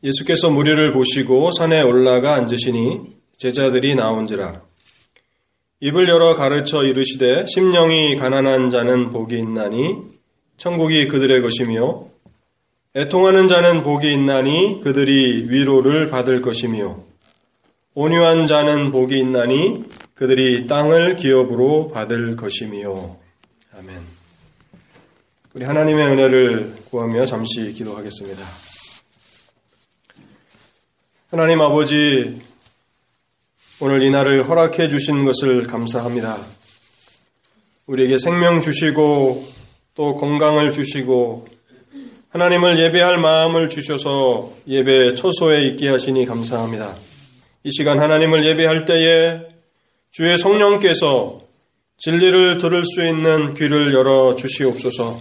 예수께서 무리를 보시고 산에 올라가 앉으시니 제자들이 나온지라. 입을 열어 가르쳐 이르시되 심령이 가난한 자는 복이 있나니 천국이 그들의 것이며 애통하는 자는 복이 있나니 그들이 위로를 받을 것이며 온유한 자는 복이 있나니 그들이 땅을 기업으로 받을 것이며. 아멘. 우리 하나님의 은혜를 구하며 잠시 기도하겠습니다. 하나님 아버지, 오늘 이 날을 허락해 주신 것을 감사합니다. 우리에게 생명 주시고 또 건강을 주시고 하나님을 예배할 마음을 주셔서 예배 처소에 있게 하시니 감사합니다. 이 시간 하나님을 예배할 때에 주의 성령께서 진리를 들을 수 있는 귀를 열어 주시옵소서.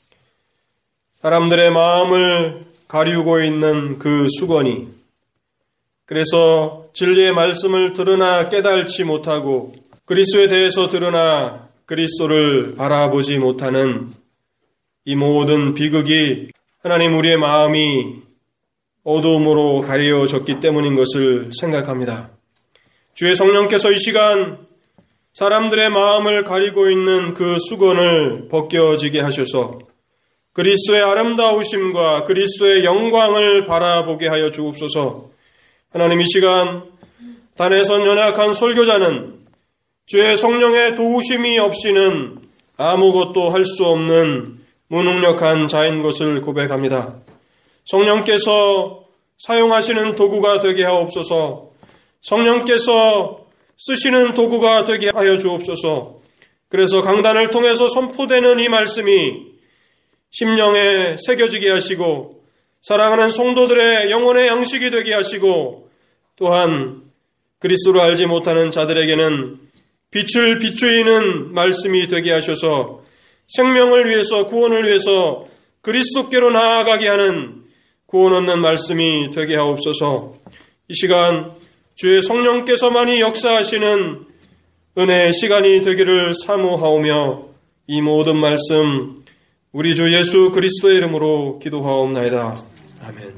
사람들의 마음을 가리우고 있는 그 수건이, 그래서 진리의 말씀을 들으나 깨달지 못하고 그리스도에 대해서 들으나 그리스도를 바라보지 못하는 이 모든 비극이 하나님 우리의 마음이 어두움으로 가려졌기 때문인 것을 생각합니다. 주의 성령께서 이 시간 사람들의 마음을 가리고 있는 그 수건을 벗겨지게 하셔서 그리스도의 아름다우심과 그리스도의 영광을 바라보게 하여 주옵소서. 하나님, 이 시간 단에선 연약한 설교자는 주의 성령의 도우심이 없이는 아무것도 할 수 없는 무능력한 자인 것을 고백합니다. 성령께서 사용하시는 도구가 되게 하옵소서. 성령께서 쓰시는 도구가 되게 하여 주옵소서. 그래서 강단을 통해서 선포되는 이 말씀이 심령에 새겨지게 하시고 사랑하는 성도들의 영혼의 양식이 되게 하시고 또한 그리스도를 알지 못하는 자들에게는 빛을 비추이는 말씀이 되게 하셔서 생명을 위해서, 구원을 위해서 그리스도께로 나아가게 하는 구원 얻는 말씀이 되게 하옵소서. 이 시간 주의 성령께서만이 역사하시는 은혜의 시간이 되기를 사모하오며 이 모든 말씀 우리 주 예수 그리스도의 이름으로 기도하옵나이다. 아멘.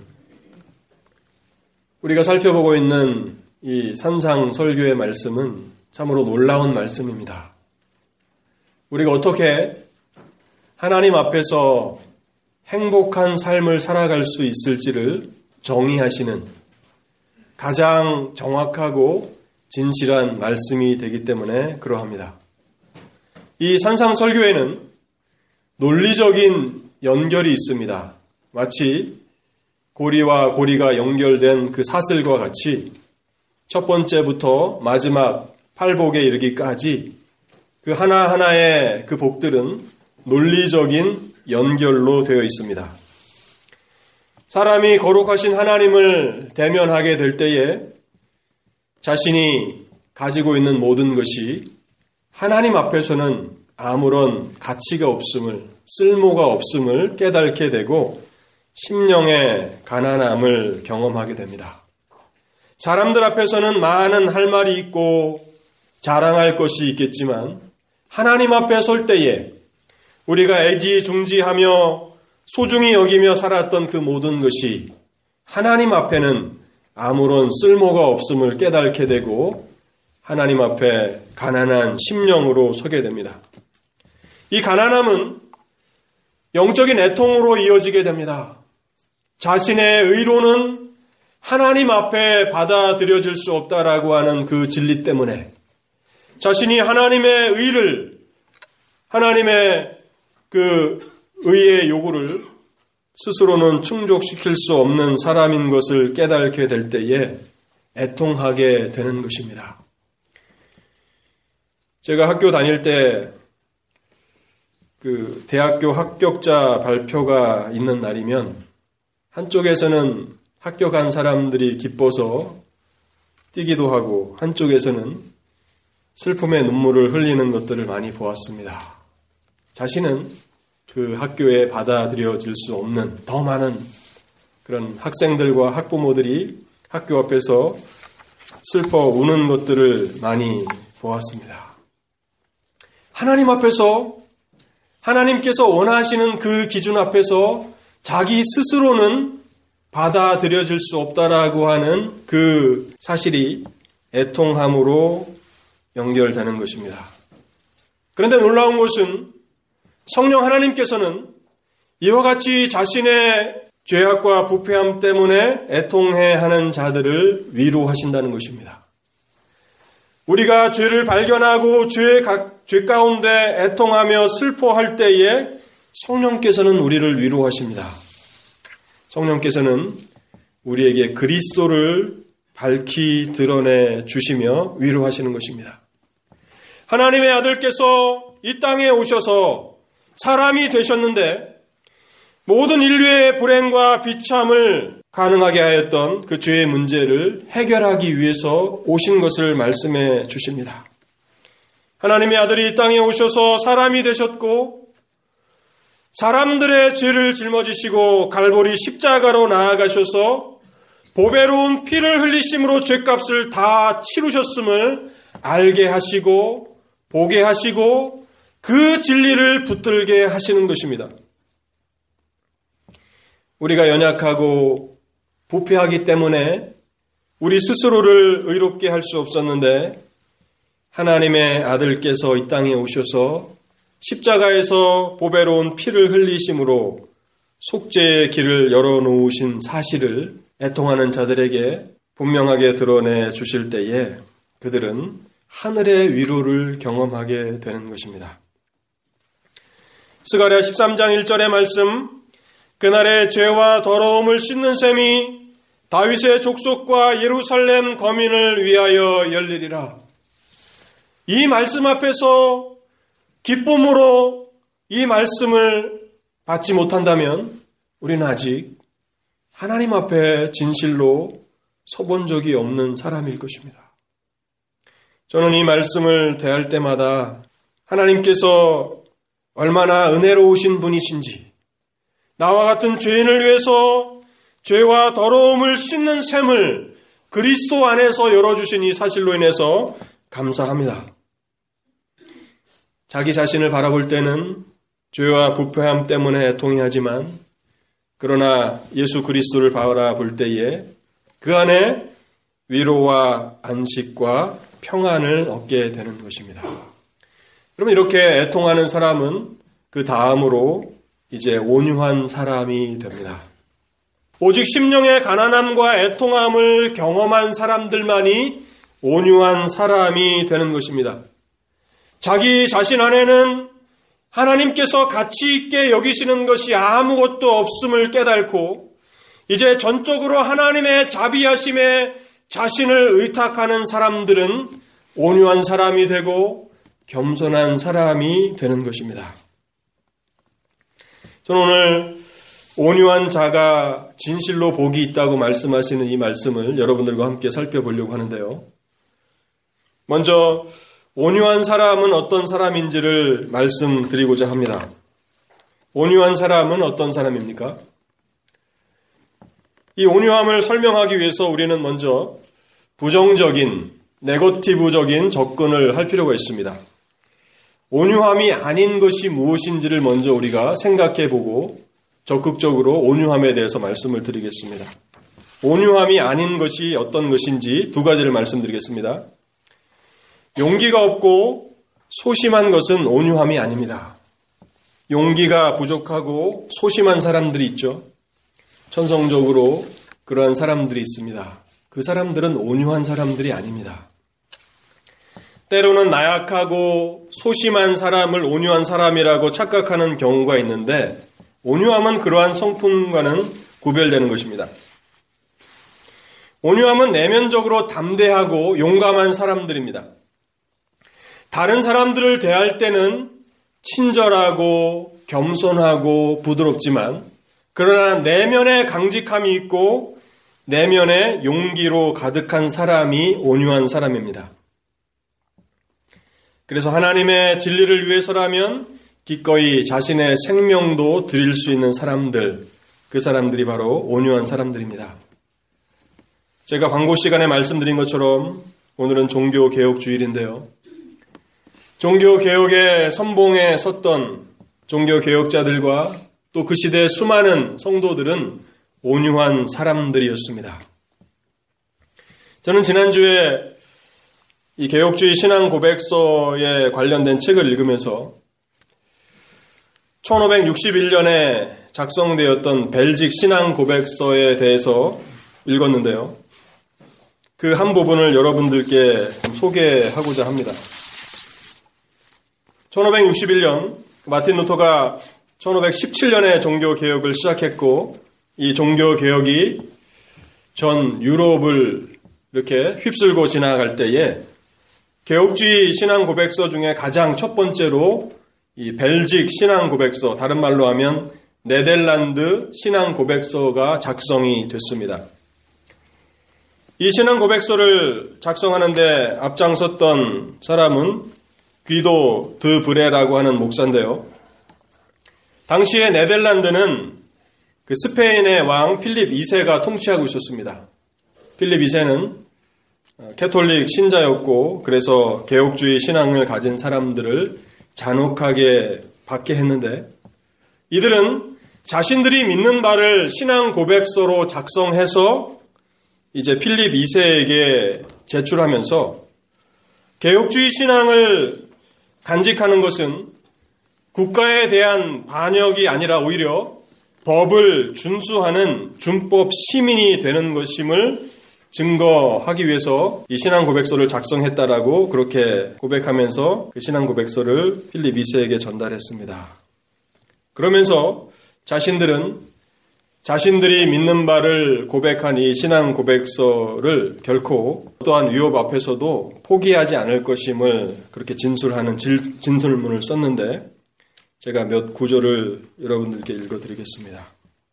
우리가 살펴보고 있는 이 산상 설교의 말씀은 참으로 놀라운 말씀입니다. 우리가 어떻게 하나님 앞에서 행복한 삶을 살아갈 수 있을지를 정의하시는 가장 정확하고 진실한 말씀이 되기 때문에 그러합니다. 이 산상 설교에는 논리적인 연결이 있습니다. 마치 고리와 고리가 연결된 그 사슬과 같이 첫 번째부터 마지막 팔복에 이르기까지 그 하나하나의 그 복들은 논리적인 연결로 되어 있습니다. 사람이 거룩하신 하나님을 대면하게 될 때에 자신이 가지고 있는 모든 것이 하나님 앞에서는 아무런 가치가 없음을, 쓸모가 없음을 깨닫게 되고 심령의 가난함을 경험하게 됩니다. 사람들 앞에서는 많은 할 말이 있고 자랑할 것이 있겠지만 하나님 앞에 설 때에 우리가 애지중지하며 소중히 여기며 살았던 그 모든 것이 하나님 앞에는 아무런 쓸모가 없음을 깨닫게 되고 하나님 앞에 가난한 심령으로 서게 됩니다. 이 가난함은 영적인 애통으로 이어지게 됩니다. 자신의 의로는 하나님 앞에 받아들여질 수 없다라고 하는 그 진리 때문에 자신이 하나님의 의를, 하나님의 그 의의 요구를 스스로는 충족시킬 수 없는 사람인 것을 깨닫게 될 때에 애통하게 되는 것입니다. 제가 학교 다닐 때 그 대학교 합격자 발표가 있는 날이면 한쪽에서는 합격한 사람들이 기뻐서 뛰기도 하고 한쪽에서는 슬픔의 눈물을 흘리는 것들을 많이 보았습니다. 자신은 그 학교에 받아들여질 수 없는 더 많은 그런 학생들과 학부모들이 학교 앞에서 슬퍼 우는 것들을 많이 보았습니다. 하나님 앞에서 하나님께서 원하시는 그 기준 앞에서 자기 스스로는 받아들여질 수 없다라고 하는 그 사실이 애통함으로 연결되는 것입니다. 그런데 놀라운 것은 성령 하나님께서는 이와 같이 자신의 죄악과 부패함 때문에 애통해하는 자들을 위로하신다는 것입니다. 우리가 죄를 발견하고 죄 가운데 애통하며 슬퍼할 때에 성령께서는 우리를 위로하십니다. 성령께서는 우리에게 그리스도를 밝히 드러내 주시며 위로하시는 것입니다. 하나님의 아들께서 이 땅에 오셔서 사람이 되셨는데 모든 인류의 불행과 비참을 가능하게 하였던 그 죄의 문제를 해결하기 위해서 오신 것을 말씀해 주십니다. 하나님의 아들이 이 땅에 오셔서 사람이 되셨고 사람들의 죄를 짊어지시고 갈보리 십자가로 나아가셔서 보배로운 피를 흘리심으로 죄값을 다 치르셨음을 알게 하시고 보게 하시고 그 진리를 붙들게 하시는 것입니다. 우리가 연약하고 부패하기 때문에 우리 스스로를 의롭게 할 수 없었는데 하나님의 아들께서 이 땅에 오셔서 십자가에서 보배로운 피를 흘리심으로 속죄의 길을 열어놓으신 사실을 애통하는 자들에게 분명하게 드러내 주실 때에 그들은 하늘의 위로를 경험하게 되는 것입니다. 스가랴 13장 1절의 말씀, 그날의 죄와 더러움을 씻는 셈이 다윗의 족속과 예루살렘 거민을 위하여 열리리라. 이 말씀 앞에서 기쁨으로 이 말씀을 받지 못한다면 우리는 아직 하나님 앞에 진실로 서본 적이 없는 사람일 것입니다. 저는 이 말씀을 대할 때마다 하나님께서 얼마나 은혜로우신 분이신지, 나와 같은 죄인을 위해서 죄와 더러움을 씻는 셈을 그리스도 안에서 열어주신 이 사실로 인해서 감사합니다. 자기 자신을 바라볼 때는 죄와 부패함 때문에 애통이 하지만 그러나 예수 그리스도를 바라볼 때에 그 안에 위로와 안식과 평안을 얻게 되는 것입니다. 그러면 이렇게 애통하는 사람은 그 다음으로 이제 온유한 사람이 됩니다. 오직 심령의 가난함과 애통함을 경험한 사람들만이 온유한 사람이 되는 것입니다. 자기 자신 안에는 하나님께서 가치 있게 여기시는 것이 아무것도 없음을 깨닫고 이제 전적으로 하나님의 자비하심에 자신을 의탁하는 사람들은 온유한 사람이 되고 겸손한 사람이 되는 것입니다. 저는 오늘 온유한 자가 진실로 복이 있다고 말씀하시는 이 말씀을 여러분들과 함께 살펴보려고 하는데요. 먼저 온유한 사람은 어떤 사람인지를 말씀드리고자 합니다. 온유한 사람은 어떤 사람입니까? 이 온유함을 설명하기 위해서 우리는 먼저 부정적인, 네거티브적인 접근을 할 필요가 있습니다. 온유함이 아닌 것이 무엇인지를 먼저 우리가 생각해 보고 적극적으로 온유함에 대해서 말씀을 드리겠습니다. 온유함이 아닌 것이 어떤 것인지 두 가지를 말씀드리겠습니다. 용기가 없고 소심한 것은 온유함이 아닙니다. 용기가 부족하고 소심한 사람들이 있죠. 천성적으로 그러한 사람들이 있습니다. 그 사람들은 온유한 사람들이 아닙니다. 때로는 나약하고 소심한 사람을 온유한 사람이라고 착각하는 경우가 있는데 온유함은 그러한 성품과는 구별되는 것입니다. 온유함은 내면적으로 담대하고 용감한 사람들입니다. 다른 사람들을 대할 때는 친절하고 겸손하고 부드럽지만 그러나 내면에 강직함이 있고 내면에 용기로 가득한 사람이 온유한 사람입니다. 그래서 하나님의 진리를 위해서라면 기꺼이 자신의 생명도 드릴 수 있는 사람들, 그 사람들이 바로 온유한 사람들입니다. 제가 광고 시간에 말씀드린 것처럼 오늘은 종교개혁주일인데요. 종교개혁의 선봉에 섰던 종교개혁자들과 또 그 시대의 수많은 성도들은 온유한 사람들이었습니다. 저는 지난주에 이 개혁주의 신앙 고백서에 관련된 책을 읽으면서 1561년에 작성되었던 벨직 신앙 고백서에 대해서 읽었는데요. 그 한 부분을 여러분들께 소개하고자 합니다. 1561년 마틴 루터가 1517년에 종교개혁을 시작했고 이 종교개혁이 전 유럽을 이렇게 휩쓸고 지나갈 때에 개혁주의 신앙 고백서 중에 가장 첫 번째로 이 벨직 신앙 고백서, 다른 말로 하면 네덜란드 신앙 고백서가 작성이 됐습니다. 이 신앙 고백서를 작성하는데 앞장섰던 사람은 귀도 드 브레라고 하는 목사인데요. 당시에 네덜란드는 그 스페인의 왕 필립 2세가 통치하고 있었습니다. 필립 2세는 캐톨릭 신자였고 그래서 개혁주의 신앙을 가진 사람들을 잔혹하게 받게 했는데 이들은 자신들이 믿는 바를 신앙 고백서로 작성해서 이제 필립 2세에게 제출하면서 개혁주의 신앙을 간직하는 것은 국가에 대한 반역이 아니라 오히려 법을 준수하는 준법 시민이 되는 것임을 증거하기 위해서 이 신앙 고백서를 작성했다라고 그렇게 고백하면서 그 신앙 고백서를 필립 2세에게 전달했습니다. 그러면서 자신들은 자신들이 믿는 바를 고백한 이 신앙 고백서를 결코 어떠한 위협 앞에서도 포기하지 않을 것임을 그렇게 진술하는 진술문을 썼는데 제가 몇 구절을 여러분들께 읽어드리겠습니다.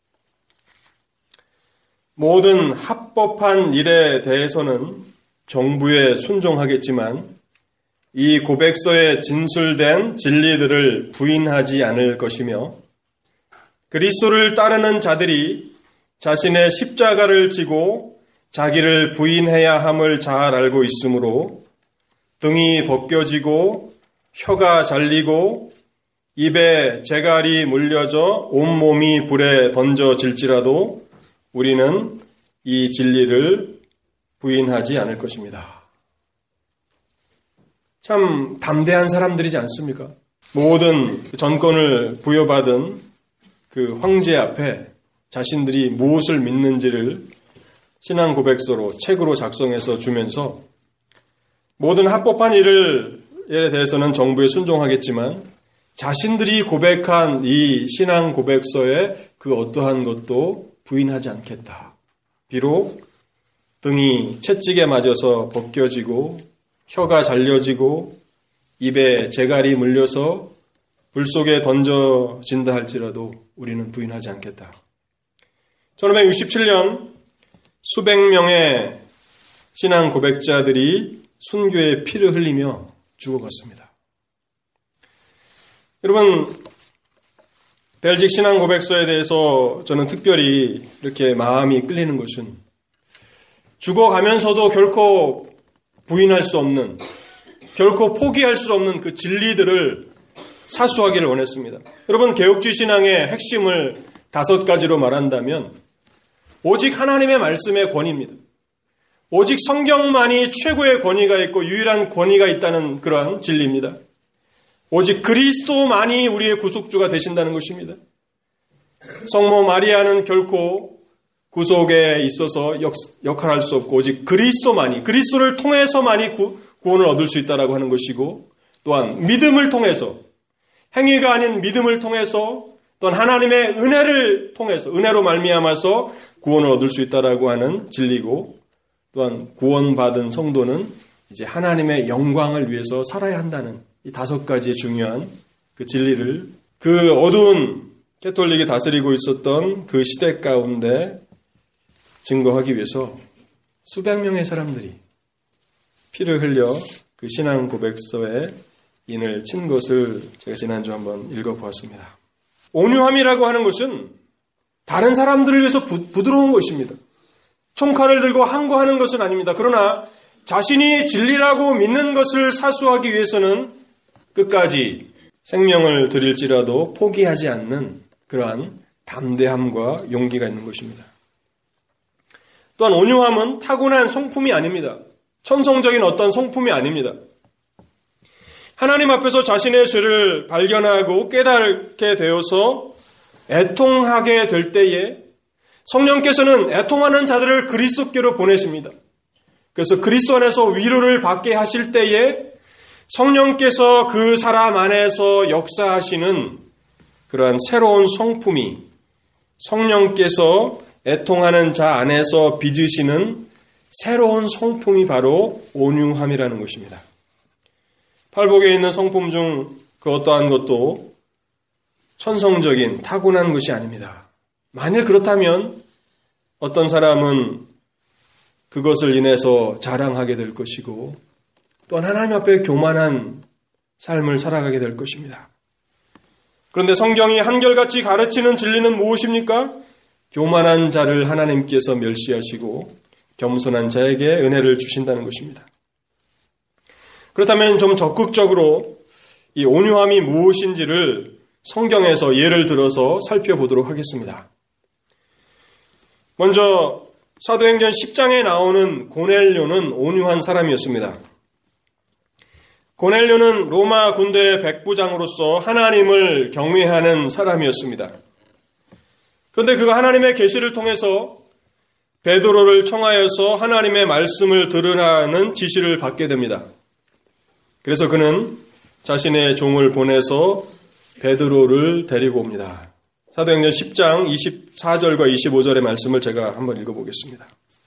모든 합법한 일에 대해서는 정부에 순종하겠지만 이 고백서에 진술된 진리들을 부인하지 않을 것이며 그리스도를 따르는 자들이 자신의 십자가를 지고 자기를 부인해야 함을 잘 알고 있으므로 등이 벗겨지고 혀가 잘리고 입에 재갈이 물려져 온몸이 불에 던져질지라도 우리는 이 진리를 부인하지 않을 것입니다. 참 담대한 사람들이지 않습니까? 모든 전권을 부여받은 그 황제 앞에 자신들이 무엇을 믿는지를 신앙 고백서로 책으로 작성해서 주면서 모든 합법한 일에 대해서는 정부에 순종하겠지만 자신들이 고백한 이 신앙 고백서에 그 어떠한 것도 부인하지 않겠다. 비록 등이 채찍에 맞아서 벗겨지고 혀가 잘려지고 입에 재갈이 물려서 불 속에 던져진다 할지라도 우리는 부인하지 않겠다. 1567년 수백 명의 신앙 고백자들이 순교의 피를 흘리며 죽어갔습니다. 여러분, 벨직 신앙 고백서에 대해서 저는 특별히 이렇게 마음이 끌리는 것은 죽어가면서도 결코 부인할 수 없는, 결코 포기할 수 없는 그 진리들을 사수하기를 원했습니다. 여러분, 개혁주의 신앙의 핵심을 5가지로 말한다면 오직 하나님의 말씀의 권위입니다. 오직 성경만이 최고의 권위가 있고 유일한 권위가 있다는 그러한 진리입니다. 오직 그리스도만이 우리의 구속주가 되신다는 것입니다. 성모 마리아는 결코 구속에 있어서 역할할 수 없고 오직 그리스도만이, 그리스도를 통해서만이 구원을 얻을 수 있다라고 하는 것이고 또한 믿음을 통해서, 행위가 아닌 믿음을 통해서 또한 하나님의 은혜를 통해서, 은혜로 말미암아서 구원을 얻을 수 있다라고 하는 진리고 또한 구원받은 성도는 이제 하나님의 영광을 위해서 살아야 한다는 이 5가지의 중요한 그 진리를 그 어두운 캐톨릭이 다스리고 있었던 그 시대 가운데 증거하기 위해서 수백 명의 사람들이 피를 흘려 그 신앙 고백서에 인을 친 것을 제가 지난주 한번 읽어보았습니다. 온유함이라고 하는 것은 다른 사람들을 위해서 부드러운 것입니다. 총칼을 들고 항거하는 것은 아닙니다. 그러나 자신이 진리라고 믿는 것을 사수하기 위해서는 끝까지 생명을 드릴지라도 포기하지 않는 그러한 담대함과 용기가 있는 것입니다. 또한 온유함은 타고난 성품이 아닙니다. 천성적인 어떤 성품이 아닙니다. 하나님 앞에서 자신의 죄를 발견하고 깨닫게 되어서 애통하게 될 때에 성령께서는 애통하는 자들을 그리스도께로 보내십니다. 그래서 그리스도 안에서 위로를 받게 하실 때에 성령께서 그 사람 안에서 역사하시는 그러한 새로운 성품이 성령께서 애통하는 자 안에서 빚으시는 새로운 성품이 바로 온유함이라는 것입니다. 팔복에 있는 성품 중 그 어떠한 것도 천성적인 타고난 것이 아닙니다. 만일 그렇다면 어떤 사람은 그것을 인해서 자랑하게 될 것이고 또한 하나님 앞에 교만한 삶을 살아가게 될 것입니다. 그런데 성경이 한결같이 가르치는 진리는 무엇입니까? 교만한 자를 하나님께서 멸시하시고 겸손한 자에게 은혜를 주신다는 것입니다. 그렇다면 좀 적극적으로 이 온유함이 무엇인지를 성경에서 예를 들어서 살펴보도록 하겠습니다. 먼저 사도행전 10장에 나오는 고넬료는 온유한 사람이었습니다. 고넬료는 로마 군대의 백부장으로서 하나님을 경외하는 사람이었습니다. 그런데 그가 하나님의 계시를 통해서 베드로를 청하여서 하나님의 말씀을 들으라는 지시를 받게 됩니다. 그래서 그는 자신의 종을 보내서 베드로를 데리고 옵니다. 사도행전 10장 24절과 25절의 말씀을 제가 한번 읽어보겠습니다.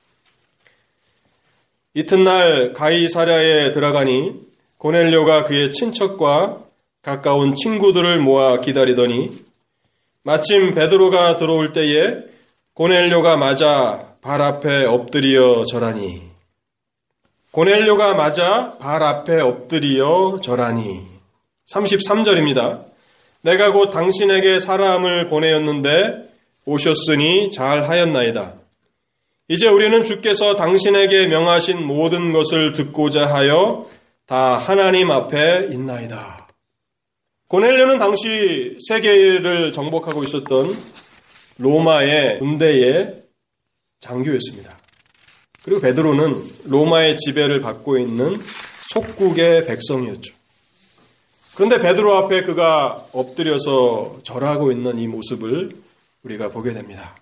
이튿날 가이사랴에 들어가니 고넬료가 그의 친척과 가까운 친구들을 모아 기다리더니 마침 베드로가 들어올 때에 고넬료가 맞아 발 앞에 엎드려 절하니 고넬료가 맞아 발 앞에 엎드려 절하니 33절입니다. 내가 곧 당신에게 사람을 보내었는데 오셨으니 잘하였나이다. 이제 우리는 주께서 당신에게 명하신 모든 것을 듣고자 하여 다 하나님 앞에 있나이다. 고넬료는 당시 세계를 정복하고 있었던 로마의 군대의 장교였습니다. 그리고 베드로는 로마의 지배를 받고 있는 속국의 백성이었죠. 그런데 베드로 앞에 그가 엎드려서 절하고 있는 이 모습을 우리가 보게 됩니다.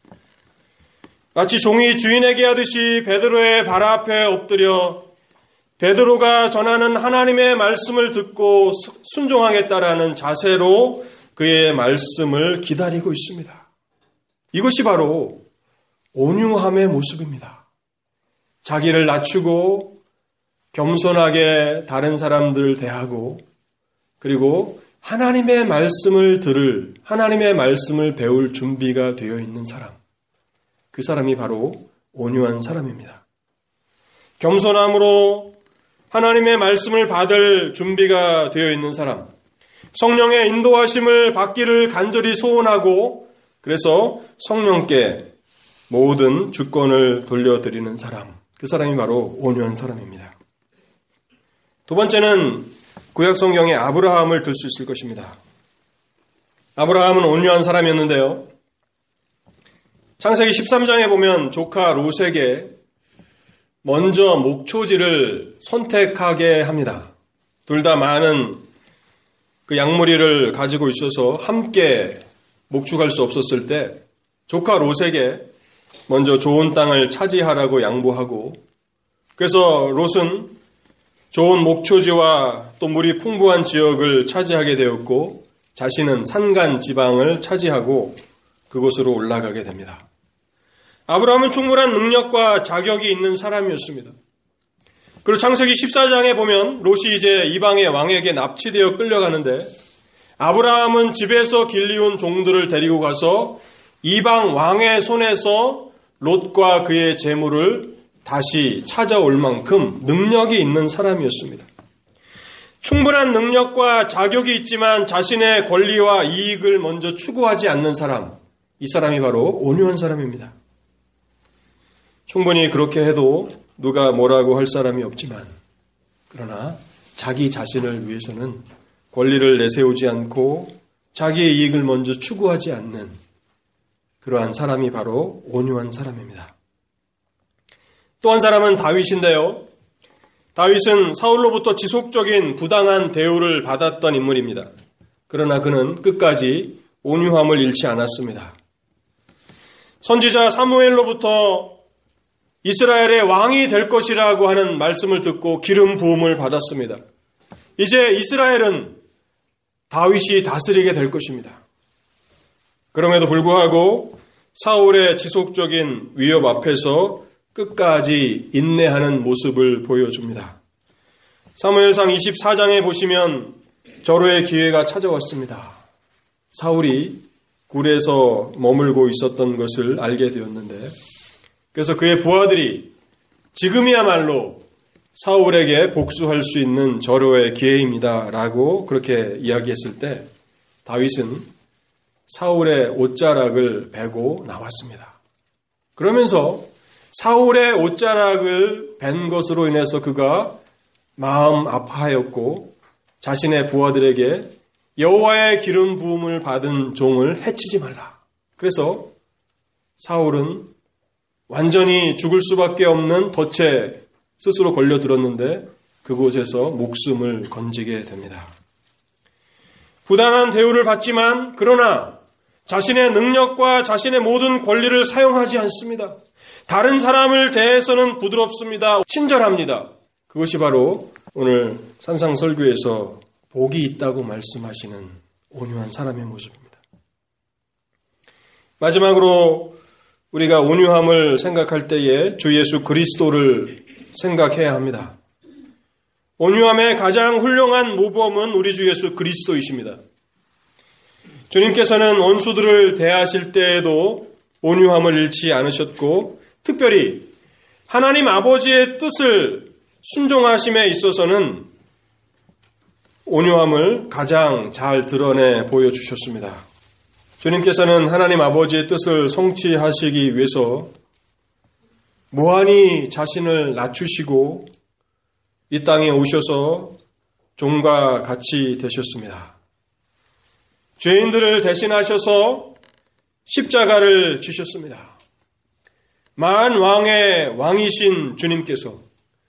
마치 종이 주인에게 하듯이 베드로의 발 앞에 엎드려 베드로가 전하는 하나님의 말씀을 듣고 순종하겠다라는 자세로 그의 말씀을 기다리고 있습니다. 이것이 바로 온유함의 모습입니다. 자기를 낮추고 겸손하게 다른 사람들을 대하고 그리고 하나님의 말씀을 들을, 하나님의 말씀을 배울 준비가 되어 있는 사람. 그 사람이 바로 온유한 사람입니다. 겸손함으로 하나님의 말씀을 받을 준비가 되어 있는 사람. 성령의 인도하심을 받기를 간절히 소원하고 그래서 성령께 모든 주권을 돌려드리는 사람. 그 사람이 바로 온유한 사람입니다. 두 번째는 구약 성경의 아브라함을 들 수 있을 것입니다. 아브라함은 온유한 사람이었는데요. 창세기 13장에 보면 조카 롯에게 먼저 목초지를 선택하게 합니다. 둘 다 많은 그 양무리를 가지고 있어서 함께 목축할 수 없었을 때 조카 롯에게 먼저 좋은 땅을 차지하라고 양보하고 그래서 롯은 좋은 목초지와 또 물이 풍부한 지역을 차지하게 되었고 자신은 산간 지방을 차지하고 그곳으로 올라가게 됩니다. 아브라함은 충분한 능력과 자격이 있는 사람이었습니다. 그리고 창세기 14장에 보면 롯이 이제 이방의 왕에게 납치되어 끌려가는데 아브라함은 집에서 길리운 종들을 데리고 가서 이방 왕의 손에서 롯과 그의 재물을 다시 찾아올 만큼 능력이 있는 사람이었습니다. 충분한 능력과 자격이 있지만 자신의 권리와 이익을 먼저 추구하지 않는 사람, 이 사람이 바로 온유한 사람입니다. 충분히 그렇게 해도 누가 뭐라고 할 사람이 없지만 그러나 자기 자신을 위해서는 권리를 내세우지 않고 자기의 이익을 먼저 추구하지 않는 그러한 사람이 바로 온유한 사람입니다. 또 한 사람은 다윗인데요. 다윗은 사울로부터 지속적인 부당한 대우를 받았던 인물입니다. 그러나 그는 끝까지 온유함을 잃지 않았습니다. 선지자 사무엘로부터 이스라엘의 왕이 될 것이라고 하는 말씀을 듣고 기름 부음을 받았습니다. 이제 이스라엘은 다윗이 다스리게 될 것입니다. 그럼에도 불구하고 사울의 지속적인 위협 앞에서 끝까지 인내하는 모습을 보여줍니다. 사무엘상 24장에 보시면 절호의 기회가 찾아왔습니다. 사울이 굴에서 머물고 있었던 것을 알게 되었는데, 그래서 그의 부하들이 지금이야말로 사울에게 복수할 수 있는 절호의 기회입니다 라고 그렇게 이야기했을 때 다윗은 사울의 옷자락을 베고 나왔습니다. 그러면서 사울의 옷자락을 벤 것으로 인해서 그가 마음 아파하였고 자신의 부하들에게 여호와의 기름 부음을 받은 종을 해치지 말라. 그래서 사울은 완전히 죽을 수밖에 없는 덫에 스스로 걸려들었는데 그곳에서 목숨을 건지게 됩니다. 부당한 대우를 받지만 그러나 자신의 능력과 자신의 모든 권리를 사용하지 않습니다. 다른 사람을 대해서는 부드럽습니다. 친절합니다. 그것이 바로 오늘 산상설교에서 복이 있다고 말씀하시는 온유한 사람의 모습입니다. 마지막으로 우리가 온유함을 생각할 때에 주 예수 그리스도를 생각해야 합니다. 온유함의 가장 훌륭한 모범은 우리 주 예수 그리스도이십니다. 주님께서는 원수들을 대하실 때에도 온유함을 잃지 않으셨고 특별히 하나님 아버지의 뜻을 순종하심에 있어서는 온유함을 가장 잘 드러내 보여주셨습니다. 주님께서는 하나님 아버지의 뜻을 성취하시기 위해서 무한히 자신을 낮추시고 이 땅에 오셔서 종과 같이 되셨습니다. 죄인들을 대신하셔서 십자가를 지셨습니다. 만왕의 왕이신 주님께서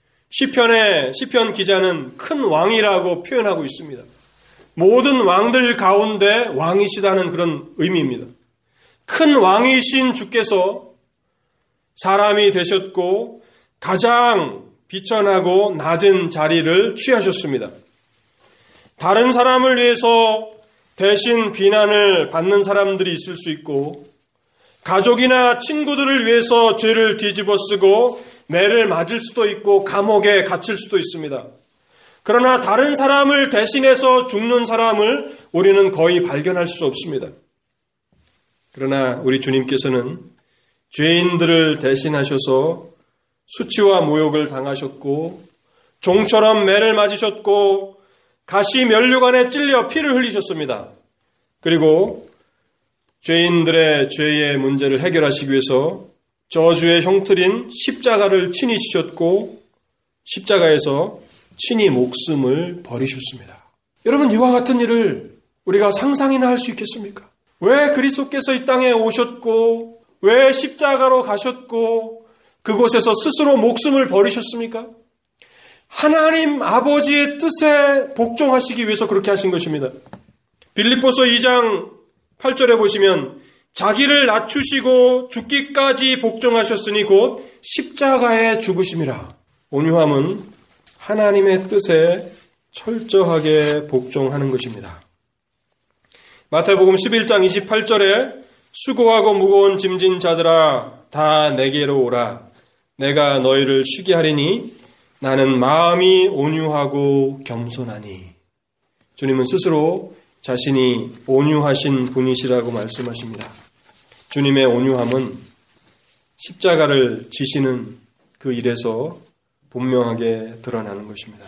시편 기자는 큰 왕이라고 표현하고 있습니다. 모든 왕들 가운데 왕이시다는 그런 의미입니다. 큰 왕이신 주께서 사람이 되셨고 가장 비천하고 낮은 자리를 취하셨습니다. 다른 사람을 위해서 대신 비난을 받는 사람들이 있을 수 있고 가족이나 친구들을 위해서 죄를 뒤집어 쓰고 매를 맞을 수도 있고 감옥에 갇힐 수도 있습니다. 그러나 다른 사람을 대신해서 죽는 사람을 우리는 거의 발견할 수 없습니다. 그러나 우리 주님께서는 죄인들을 대신하셔서 수치와 모욕을 당하셨고 종처럼 매를 맞으셨고 가시 면류관에 찔려 피를 흘리셨습니다. 그리고 죄인들의 죄의 문제를 해결하시기 위해서 저주의 형틀인 십자가를 친히 지셨고 십자가에서 친히 목숨을 버리셨습니다. 여러분, 이와 같은 일을 우리가 상상이나 할 수 있겠습니까? 왜 그리스도께서 이 땅에 오셨고 왜 십자가로 가셨고 그곳에서 스스로 목숨을 버리셨습니까? 하나님 아버지의 뜻에 복종하시기 위해서 그렇게 하신 것입니다. 빌립보서 2장 8절에 보시면 자기를 낮추시고 죽기까지 복종하셨으니 곧 십자가에 죽으심이라. 온유함은 하나님의 뜻에 철저하게 복종하는 것입니다. 마태복음 11장 28절에 수고하고 무거운 짐진 자들아 다 내게로 오라. 내가 너희를 쉬게 하리니 나는 마음이 온유하고 겸손하니. 주님은 스스로 자신이 온유하신 분이시라고 말씀하십니다. 주님의 온유함은 십자가를 지시는 그 일에서 분명하게 드러나는 것입니다.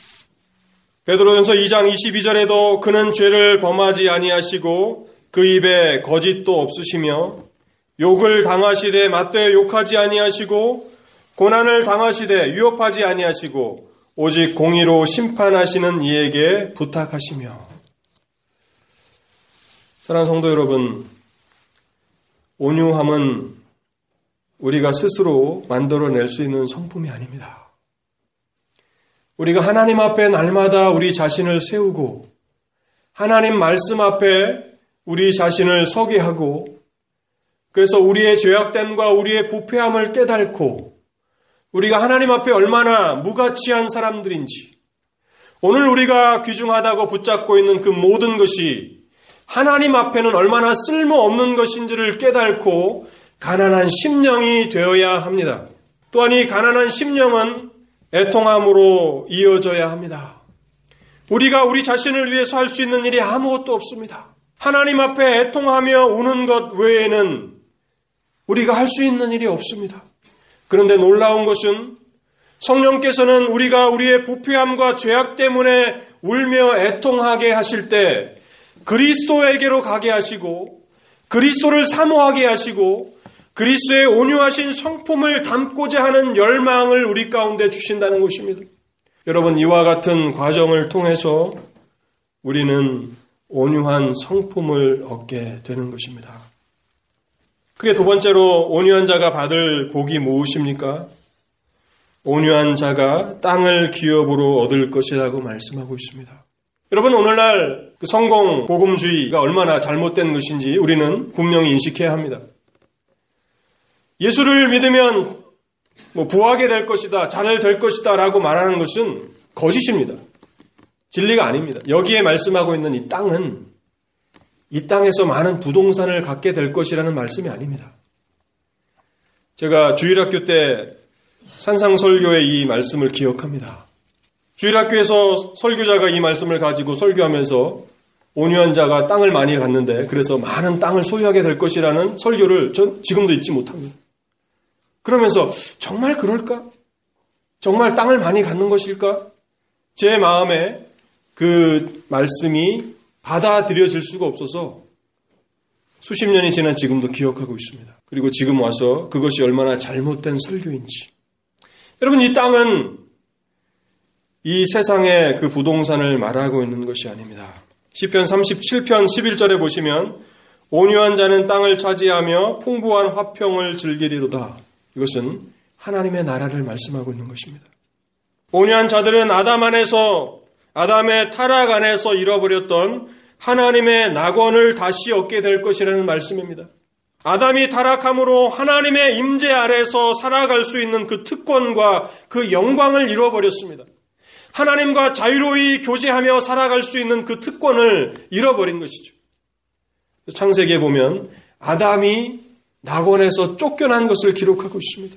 베드로전서 2장 22절에도 그는 죄를 범하지 아니하시고 그 입에 거짓도 없으시며 욕을 당하시되 맞되 욕하지 아니하시고 고난을 당하시되 위협하지 아니하시고 오직 공의로 심판하시는 이에게 부탁하시며. 사랑하는 성도 여러분, 온유함은 우리가 스스로 만들어낼 수 있는 성품이 아닙니다. 우리가 하나님 앞에 날마다 우리 자신을 세우고 하나님 말씀 앞에 우리 자신을 서게 하고 그래서 우리의 죄악됨과 우리의 부패함을 깨닫고 우리가 하나님 앞에 얼마나 무가치한 사람들인지 오늘 우리가 귀중하다고 붙잡고 있는 그 모든 것이 하나님 앞에는 얼마나 쓸모없는 것인지를 깨닫고 가난한 심령이 되어야 합니다. 또한 이 가난한 심령은 애통함으로 이어져야 합니다. 우리가 우리 자신을 위해서 할 수 있는 일이 아무것도 없습니다. 하나님 앞에 애통하며 우는 것 외에는 우리가 할 수 있는 일이 없습니다. 그런데 놀라운 것은 성령께서는 우리가 우리의 부패함과 죄악 때문에 울며 애통하게 하실 때 그리스도에게로 가게 하시고 그리스도를 사모하게 하시고 그리스도의 온유하신 성품을 담고자 하는 열망을 우리 가운데 주신다는 것입니다. 여러분, 이와 같은 과정을 통해서 우리는 온유한 성품을 얻게 되는 것입니다. 그게 두 번째로 온유한 자가 받을 복이 무엇입니까? 온유한 자가 땅을 기업으로 얻을 것이라고 말씀하고 있습니다. 여러분, 오늘날 그 성공 복음주의가 얼마나 잘못된 것인지 우리는 분명히 인식해야 합니다. 예수를 믿으면 부하게 될 것이다, 잘 될 것이다 라고 말하는 것은 거짓입니다. 진리가 아닙니다. 여기에 말씀하고 있는 이 땅은 이 땅에서 많은 부동산을 갖게 될 것이라는 말씀이 아닙니다. 제가 주일학교 때 산상설교의 이 말씀을 기억합니다. 주일학교에서 설교자가 이 말씀을 가지고 설교하면서 온유한 자가 땅을 많이 갖는데 그래서 많은 땅을 소유하게 될 것이라는 설교를 전 지금도 잊지 못합니다. 그러면서 정말 그럴까? 정말 땅을 많이 갖는 것일까? 제 마음에 그 말씀이 받아들여질 수가 없어서 수십 년이 지난 지금도 기억하고 있습니다. 그리고 지금 와서 그것이 얼마나 잘못된 설교인지. 여러분, 이 땅은 이 세상의 그 부동산을 말하고 있는 것이 아닙니다. 시편 37편 11절에 보시면 온유한 자는 땅을 차지하며 풍부한 화평을 즐기리로다. 이것은 하나님의 나라를 말씀하고 있는 것입니다. 온유한 자들은 아담의 타락 안에서 잃어버렸던 하나님의 낙원을 다시 얻게 될 것이라는 말씀입니다. 아담이 타락함으로 하나님의 임재 아래서 살아갈 수 있는 그 특권과 그 영광을 잃어버렸습니다. 하나님과 자유로이 교제하며 살아갈 수 있는 그 특권을 잃어버린 것이죠. 창세기에 보면 아담이 낙원에서 쫓겨난 것을 기록하고 있습니다.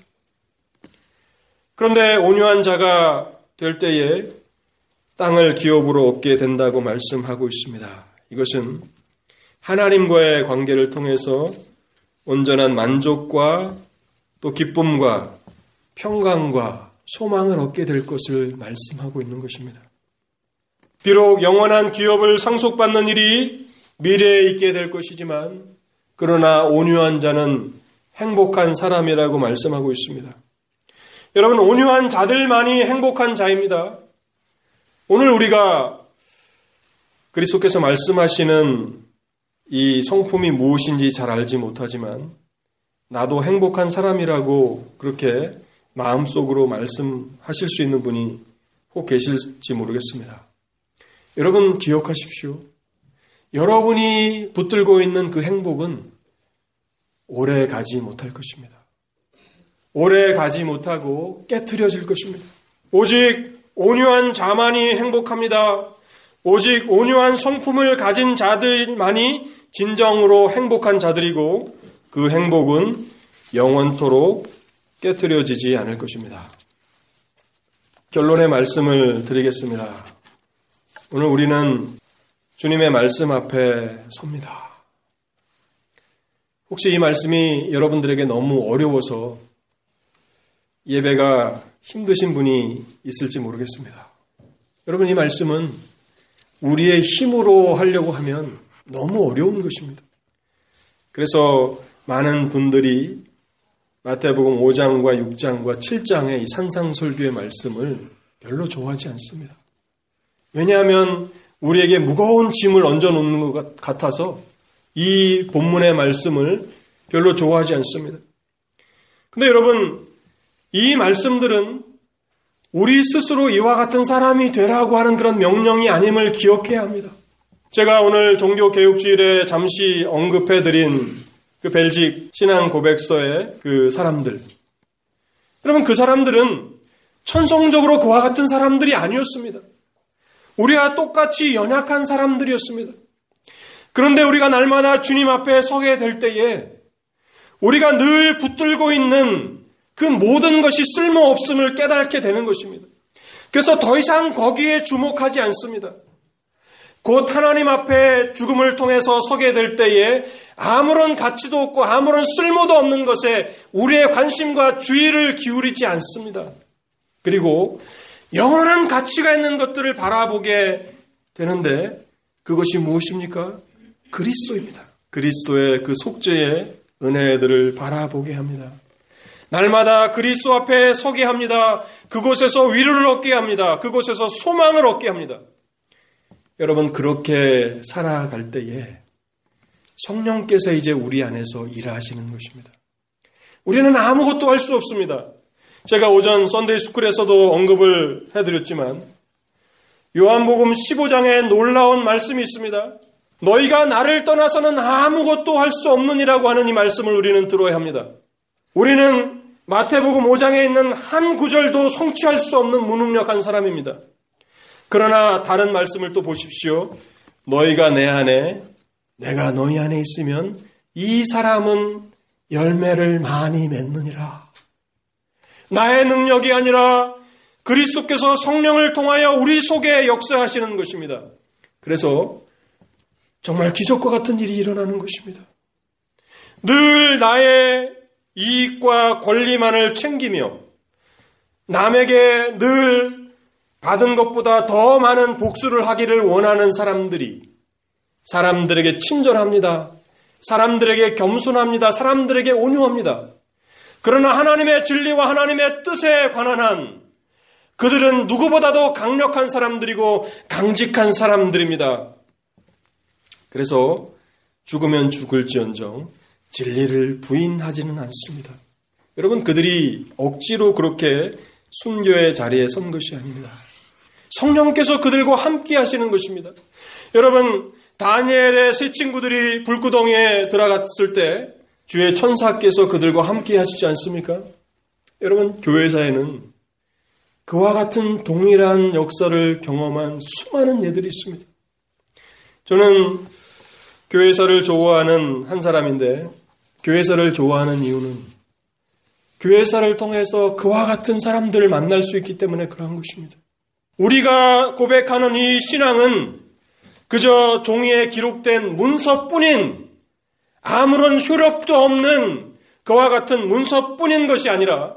그런데 온유한 자가 될 때에 땅을 기업으로 얻게 된다고 말씀하고 있습니다. 이것은 하나님과의 관계를 통해서 온전한 만족과 또 기쁨과 평강과 소망을 얻게 될 것을 말씀하고 있는 것입니다. 비록 영원한 기업을 상속받는 일이 미래에 있게 될 것이지만 그러나 온유한 자는 행복한 사람이라고 말씀하고 있습니다. 여러분, 온유한 자들만이 행복한 자입니다. 오늘 우리가 그리스도께서 말씀하시는 이 성품이 무엇인지 잘 알지 못하지만 나도 행복한 사람이라고 그렇게 마음속으로 말씀하실 수 있는 분이 혹 계실지 모르겠습니다. 여러분, 기억하십시오. 여러분이 붙들고 있는 그 행복은 오래 가지 못할 것입니다. 오래 가지 못하고 깨트려질 것입니다. 오직 온유한 자만이 행복합니다. 오직 온유한 성품을 가진 자들만이 진정으로 행복한 자들이고 그 행복은 영원토록 깨트려지지 않을 것입니다. 결론의 말씀을 드리겠습니다. 오늘 우리는 주님의 말씀 앞에 섭니다. 혹시 이 말씀이 여러분들에게 너무 어려워서 예배가 힘드신 분이 있을지 모르겠습니다. 여러분, 이 말씀은 우리의 힘으로 하려고 하면 너무 어려운 것입니다. 그래서 많은 분들이 마태복음 5장과 6장과 7장의 이 산상설교의 말씀을 별로 좋아하지 않습니다. 왜냐하면 우리에게 무거운 짐을 얹어놓는 것 같아서 이 본문의 말씀을 별로 좋아하지 않습니다. 근데 여러분, 이 말씀들은 우리 스스로 이와 같은 사람이 되라고 하는 그런 명령이 아님을 기억해야 합니다. 제가 오늘 종교개혁주일에 잠시 언급해드린 그 벨직 신앙 고백서의 그 사람들, 여러분, 그 사람들은 천성적으로 그와 같은 사람들이 아니었습니다. 우리와 똑같이 연약한 사람들이었습니다. 그런데 우리가 날마다 주님 앞에 서게 될 때에 우리가 늘 붙들고 있는 그 모든 것이 쓸모없음을 깨닫게 되는 것입니다. 그래서 더 이상 거기에 주목하지 않습니다. 곧 하나님 앞에 죽음을 통해서 서게 될 때에 아무런 가치도 없고 아무런 쓸모도 없는 것에 우리의 관심과 주의를 기울이지 않습니다. 그리고 영원한 가치가 있는 것들을 바라보게 되는데 그것이 무엇입니까? 그리스도입니다. 그리스도의 그 속죄의 은혜들을 바라보게 합니다. 날마다 그리스도 앞에 서게 합니다. 그곳에서 위로를 얻게 합니다. 그곳에서 소망을 얻게 합니다. 여러분, 그렇게 살아갈 때에 성령께서 이제 우리 안에서 일하시는 것입니다. 우리는 아무것도 할 수 없습니다. 제가 오전 썬데이 스쿨에서도 언급을 해드렸지만 요한복음 15장에 놀라운 말씀이 있습니다. 너희가 나를 떠나서는 아무것도 할 수 없느니라고 하는 이 말씀을 우리는 들어야 합니다. 우리는 마태복음 5장에 있는 한 구절도 성취할 수 없는 무능력한 사람입니다. 그러나 다른 말씀을 또 보십시오. 너희가 내 안에, 내가 너희 안에 있으면 이 사람은 열매를 많이 맺느니라. 나의 능력이 아니라 그리스도께서 성령을 통하여 우리 속에 역사하시는 것입니다. 그래서 정말 기적과 같은 일이 일어나는 것입니다. 늘 나의 이익과 권리만을 챙기며 남에게 늘 받은 것보다 더 많은 복수를 하기를 원하는 사람들이 사람들에게 친절합니다. 사람들에게 겸손합니다. 사람들에게 온유합니다. 그러나 하나님의 진리와 하나님의 뜻에 관한 한 그들은 누구보다도 강력한 사람들이고 강직한 사람들입니다. 그래서 죽으면 죽을지언정 진리를 부인하지는 않습니다. 여러분, 그들이 억지로 그렇게 순교의 자리에 선 것이 아닙니다. 성령께서 그들과 함께 하시는 것입니다. 여러분, 다니엘의 세 친구들이 불구덩이에 들어갔을 때 주의 천사께서 그들과 함께 하시지 않습니까? 여러분, 교회사에는 그와 같은 동일한 역사를 경험한 수많은 예들이 있습니다. 저는 교회사를 좋아하는 한 사람인데 교회사를 좋아하는 이유는 교회사를 통해서 그와 같은 사람들을 만날 수 있기 때문에 그러한 것입니다. 우리가 고백하는 이 신앙은 그저 종이에 기록된 문서뿐인 아무런 효력도 없는 그와 같은 문서뿐인 것이 아니라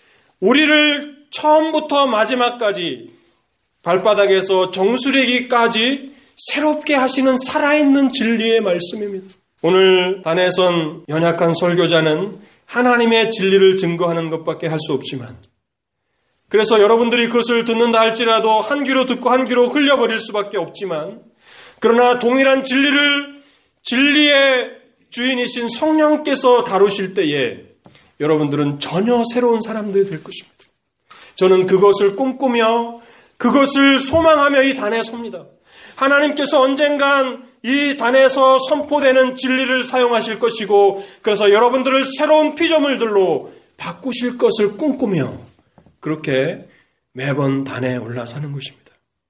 우리를 처음부터 마지막까지 발바닥에서 정수리기까지 새롭게 하시는 살아있는 진리의 말씀입니다. 오늘 단에선 연약한 설교자는 하나님의 진리를 증거하는 것밖에 할 수 없지만 그래서 여러분들이 그것을 듣는다 할지라도 한 귀로 듣고 한 귀로 흘려버릴 수밖에 없지만 그러나 동일한 진리를 진리의 주인이신 성령께서 다루실 때에 여러분들은 전혀 새로운 사람들이 될 것입니다. 저는 그것을 꿈꾸며 그것을 소망하며 이 단에 섭니다. 하나님께서 언젠간 이 단에서 선포되는 진리를 사용하실 것이고 그래서 여러분들을 새로운 피조물들로 바꾸실 것을 꿈꾸며 그렇게 매번 단에 올라서는 것입니다.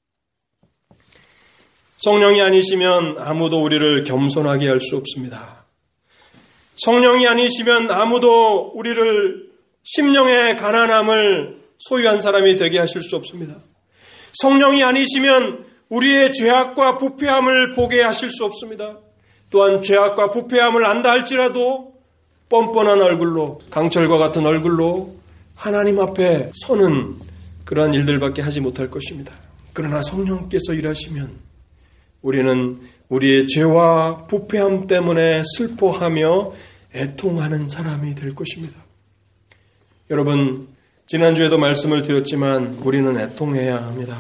성령이 아니시면 아무도 우리를 겸손하게 할 수 없습니다. 성령이 아니시면 아무도 우리를 심령의 가난함을 소유한 사람이 되게 하실 수 없습니다. 성령이 아니시면 우리의 죄악과 부패함을 보게 하실 수 없습니다. 또한 죄악과 부패함을 안다 할지라도 뻔뻔한 얼굴로 강철과 같은 얼굴로 하나님 앞에 서는 그러한 일들밖에 하지 못할 것입니다. 그러나 성령께서 일하시면 우리는 우리의 죄와 부패함 때문에 슬퍼하며 애통하는 사람이 될 것입니다. 여러분, 지난주에도 말씀을 드렸지만 우리는 애통해야 합니다.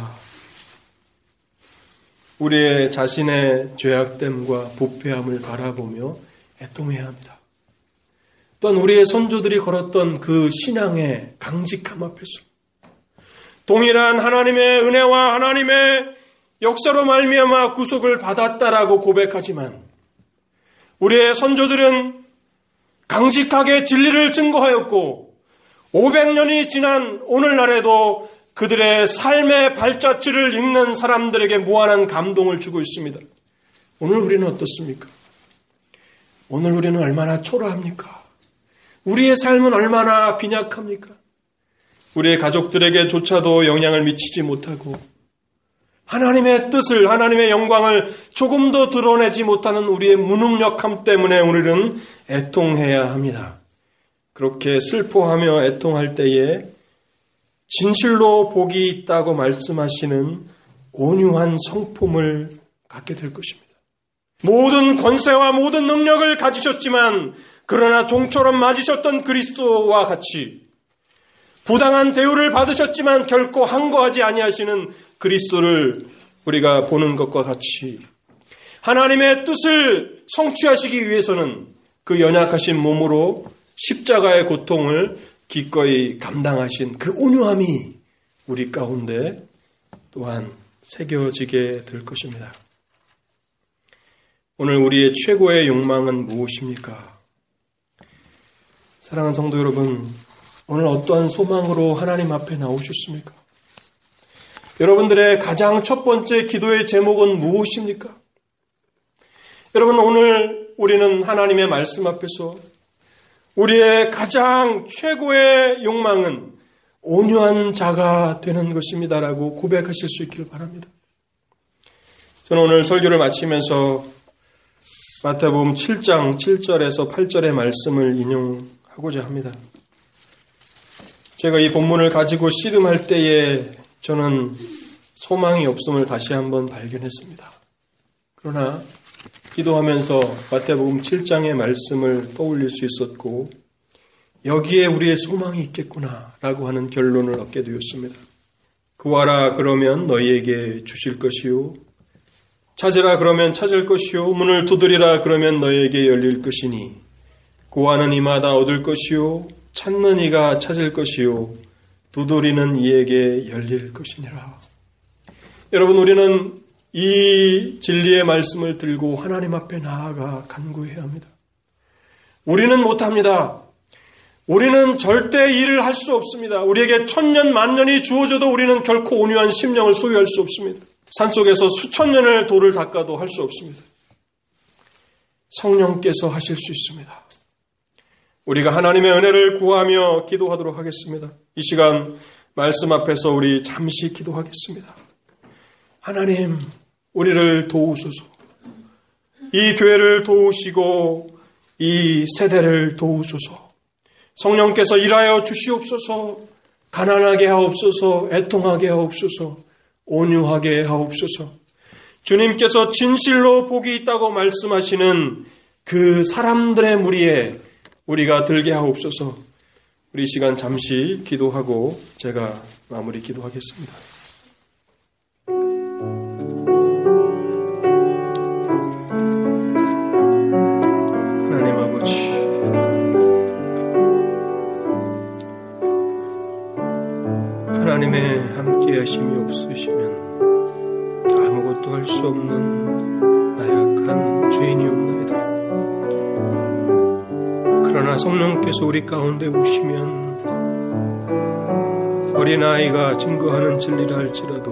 우리의 자신의 죄악됨과 부패함을 바라보며 애통해야 합니다. 또한 우리의 선조들이 걸었던 그 신앙의 강직함 앞에서 동일한 하나님의 은혜와 하나님의 역사로 말미암아 구속을 받았다라고 고백하지만 우리의 선조들은 강직하게 진리를 증거하였고 500년이 지난 오늘날에도 그들의 삶의 발자취를 읽는 사람들에게 무한한 감동을 주고 있습니다. 오늘 우리는 어떻습니까? 오늘 우리는 얼마나 초라합니까? 우리의 삶은 얼마나 빈약합니까? 우리의 가족들에게조차도 영향을 미치지 못하고 하나님의 뜻을, 하나님의 영광을 조금 더 드러내지 못하는 우리의 무능력함 때문에 우리는 애통해야 합니다. 그렇게 슬퍼하며 애통할 때에 진실로 복이 있다고 말씀하시는 온유한 성품을 갖게 될 것입니다. 모든 권세와 모든 능력을 가지셨지만 그러나 종처럼 맞으셨던 그리스도와 같이 부당한 대우를 받으셨지만 결코 항거하지 아니하시는 그리스도를 우리가 보는 것과 같이 하나님의 뜻을 성취하시기 위해서는 그 연약하신 몸으로 십자가의 고통을 기꺼이 감당하신 그 온유함이 우리 가운데 또한 새겨지게 될 것입니다. 오늘 우리의 최고의 욕망은 무엇입니까? 사랑하는 성도 여러분, 오늘 어떠한 소망으로 하나님 앞에 나오셨습니까? 여러분들의 가장 첫 번째 기도의 제목은 무엇입니까? 여러분, 오늘 우리는 하나님의 말씀 앞에서 우리의 가장 최고의 욕망은 온유한 자가 되는 것입니다라고 고백하실 수 있기를 바랍니다. 저는 오늘 설교를 마치면서 마태복음 7장 7절에서 8절의 말씀을 인용하고자 합니다. 제가 이 본문을 가지고 씨름할 때에 저는 소망이 없음을 다시 한번 발견했습니다. 그러나 기도하면서 마태복음 7장의 말씀을 떠올릴 수 있었고 여기에 우리의 소망이 있겠구나라고 하는 결론을 얻게 되었습니다. 구하라 그러면 너희에게 주실 것이요 찾으라 그러면 찾을 것이요 문을 두드리라 그러면 너희에게 열릴 것이니 구하는 이마다 얻을 것이요 찾는 이가 찾을 것이요 두드리는 이에게 열릴 것이니라. 여러분, 우리는 이 진리의 말씀을 들고 하나님 앞에 나아가 간구해야 합니다. 우리는 못합니다. 우리는 절대 일을 할 수 없습니다. 우리에게 천년 만년이 주어져도 우리는 결코 온유한 심령을 소유할 수 없습니다. 산속에서 수천 년을 돌을 닦아도 할 수 없습니다. 성령께서 하실 수 있습니다. 우리가 하나님의 은혜를 구하며 기도하도록 하겠습니다. 이 시간 말씀 앞에서 우리 잠시 기도하겠습니다. 하나님, 우리를 도우소서. 이 교회를 도우시고 이 세대를 도우소서. 성령께서 일하여 주시옵소서. 가난하게 하옵소서. 애통하게 하옵소서. 온유하게 하옵소서. 주님께서 진실로 복이 있다고 말씀하시는 그 사람들의 무리에 우리가 들게 하옵소서. 우리 시간 잠시 기도하고 제가 마무리 기도하겠습니다. 하나님 아버지, 하나님의 함께 하심이 없으시면 아무것도 할 수 없는 나약한 죄인이옵나이다. 그러나 성령께서 우리 가운데 오시면 어린아이가 증거하는 진리라 할지라도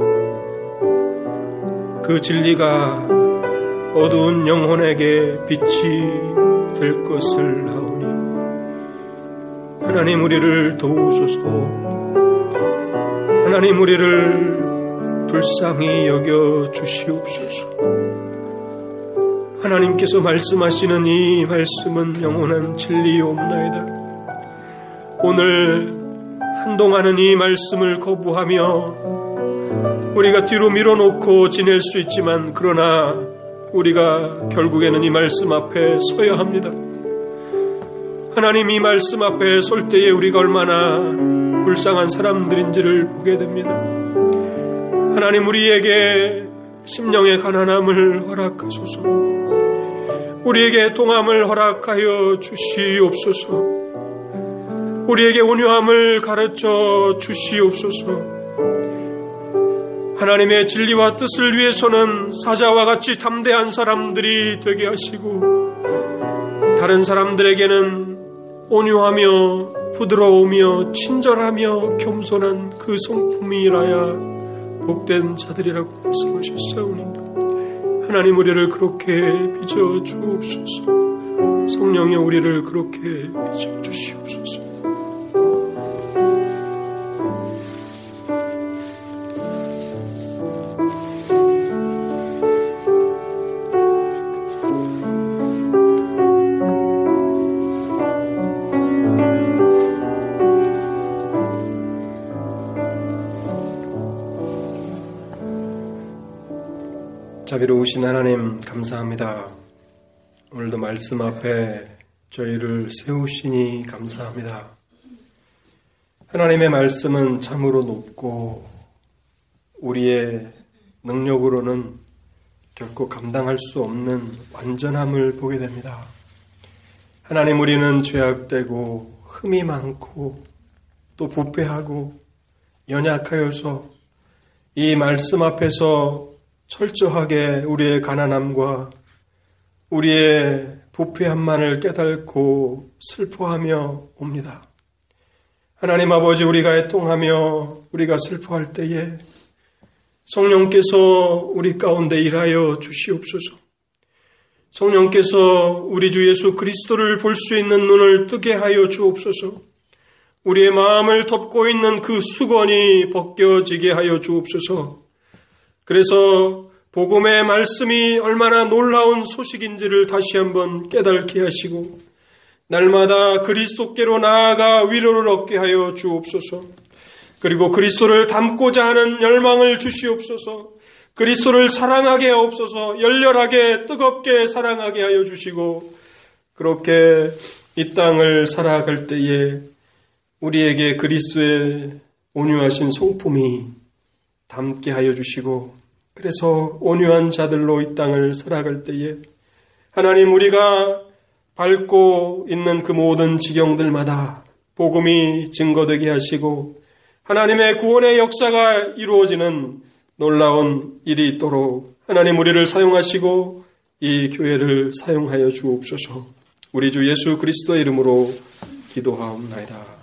그 진리가 어두운 영혼에게 빛이 될 것을 하오니 하나님 우리를 도우소서. 하나님 우리를 불쌍히 여겨 주시옵소서. 하나님께서 말씀하시는 이 말씀은 영원한 진리이옵나이다. 오늘 한동안은 이 말씀을 거부하며 우리가 뒤로 밀어놓고 지낼 수 있지만 그러나 우리가 결국에는 이 말씀 앞에 서야 합니다. 하나님, 이 말씀 앞에 설 때에 우리가 얼마나 불쌍한 사람들인지를 보게 됩니다. 하나님, 우리에게 심령의 가난함을 허락하소서. 우리에게 동함을 허락하여 주시옵소서. 우리에게 온유함을 가르쳐 주시옵소서. 하나님의 진리와 뜻을 위해서는 사자와 같이 담대한 사람들이 되게 하시고, 다른 사람들에게는 온유하며 부드러우며 친절하며 겸손한 그 성품이라야 복된 자들이라고 말씀하셨사오니, 하나님 우리를 그렇게 빚어 주옵소서. 성령이 우리를 그렇게 빚어 주시옵소서. 자비로우신 하나님 감사합니다. 오늘도 말씀 앞에 저희를 세우시니 감사합니다. 하나님의 말씀은 참으로 높고 우리의 능력으로는 결코 감당할 수 없는 완전함을 보게 됩니다. 하나님, 우리는 죄악되고 흠이 많고 또 부패하고 연약하여서 이 말씀 앞에서 철저하게 우리의 가난함과 우리의 부패함만을 깨닫고 슬퍼하며 옵니다. 하나님 아버지, 우리가 애통하며 우리가 슬퍼할 때에 성령께서 우리 가운데 일하여 주시옵소서. 성령께서 우리 주 예수 그리스도를 볼 수 있는 눈을 뜨게 하여 주옵소서. 우리의 마음을 덮고 있는 그 수건이 벗겨지게 하여 주옵소서. 그래서 복음의 말씀이 얼마나 놀라운 소식인지를 다시 한번 깨닫게 하시고, 날마다 그리스도께로 나아가 위로를 얻게 하여 주옵소서. 그리고 그리스도를 닮고자 하는 열망을 주시옵소서. 그리스도를 사랑하게 하옵소서. 열렬하게 뜨겁게 사랑하게 하여 주시고, 그렇게 이 땅을 살아갈 때에 우리에게 그리스도의 온유하신 성품이 담게 하여 주시고, 그래서 온유한 자들로 이 땅을 살아갈 때에 하나님, 우리가 밟고 있는 그 모든 지경들마다 복음이 증거되게 하시고 하나님의 구원의 역사가 이루어지는 놀라운 일이 있도록 하나님 우리를 사용하시고 이 교회를 사용하여 주옵소서. 우리 주 예수 그리스도의 이름으로 기도하옵나이다.